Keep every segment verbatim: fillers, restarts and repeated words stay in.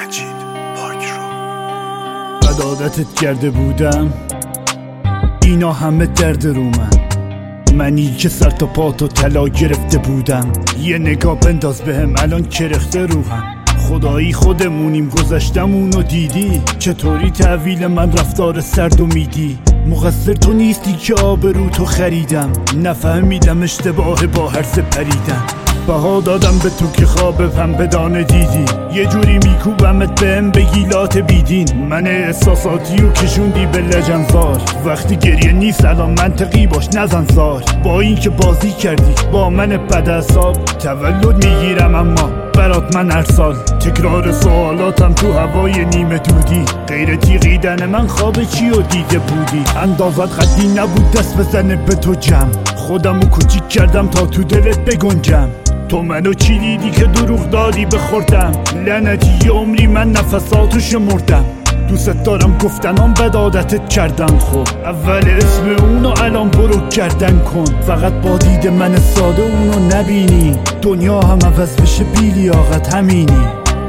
مجید پاک رو بد عادتت کرده بودم، اینا همه درد رو من منی که سر تا پا تو طلا گرفته بودم. یه نگاه بنداز بهم الان کرخته روحم. خدایی خودمونیم گذشتمونو دیدی، چطوری تحویل من رفتار سرد و میدی. مقصر تو نیستی که آبرو تو خریدم، نفهمیدم اشتباه با هر سه پریدم. بها دادم به تو که خواب پنبه دانه دیدی، یه جوری میکوبمت بهم بگی لات بیدین. من احساساتی و کشوندی به لجنزار، وقتی گریه نیست الان منطقی باش نزن زار. با این که بازی کردی با من بد اعصاب، تولد میگیرم اما برات من هر سال. تکرار سوالاتم تو هوای نیمه دودی، غیر تیغیدن من خواب چی و دیده بودی. اندازت قدی نبود دست بزنه به تو جمع، خودمو کوچیک کردم تا تو دلت بگنجم. تو منو چی دیدی که دروغ دادی بخوردم، لعنتی یه عمری من نفساتو شمردم. دوست دارم گفتنام بد عادتت کردم، خب اول اسم اونو الان برو کردن کن. فقط با دید من ساده اونو نبینی، دنیا هم عوض بشه بی لیاقت همینی.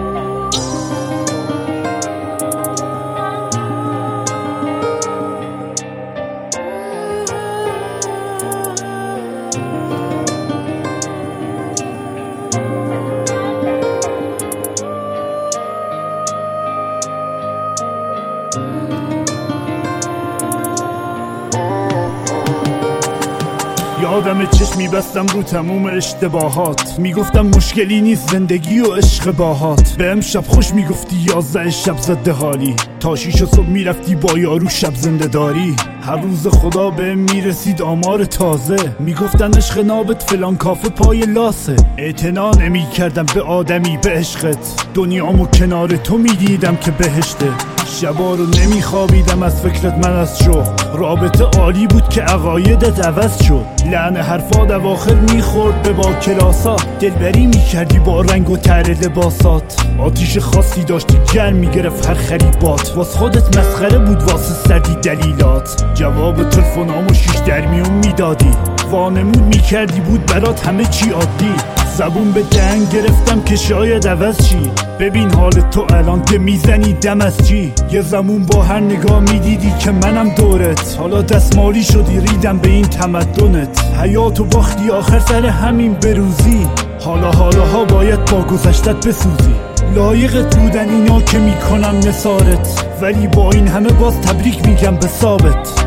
یادم چشم میبستم رو تموم اشتباهات، میگفتم مشکلی نیست زندگی و عشق باهات. به امشب خوش میگفتی یازده شب زده حالی، تا شیش صبح میرفتی با یارو شب زنده داری. هر روز خدا به میرسید آمار تازه، میگفتن عشق نابت فلان کافه پای لاسه. اعتنا نمی کردم به آدمی به عشقت، دنیامو کنار تو میدیدم که بهشته. شبا رو نمیخوابیدم از فکرت من از شوق، رابطه عالی بود که عقایدت عوض شد. لعن حرفات اواخر میخورد به با کلاسا، دلبری میکردی با رنگ و تر لباسات. آتیش خاصی داشتی گرم میگرفت هر خریبات، واس خودت مسخره بود واسه سردی دلیلات. جواب تلفنامو شیش در میون میدادی، وانمود میکردی بود برات همه چی عادی. زبون به دهن گرفتم که شاید عوض چی، ببین حال تو الان که میزنی دم از چی. یه زمون با هر نگاه میدیدی که منم دورت، حالا دستمالی شدی ریدم به این تمدنت. حیاتو باختی آخر سر همین بروزی، حالا حالاها باید با گذشتت بسوزی. لایقت بودن اینا که میکنم نثارت، ولی با این همه باز تبریک میگم به ثابت.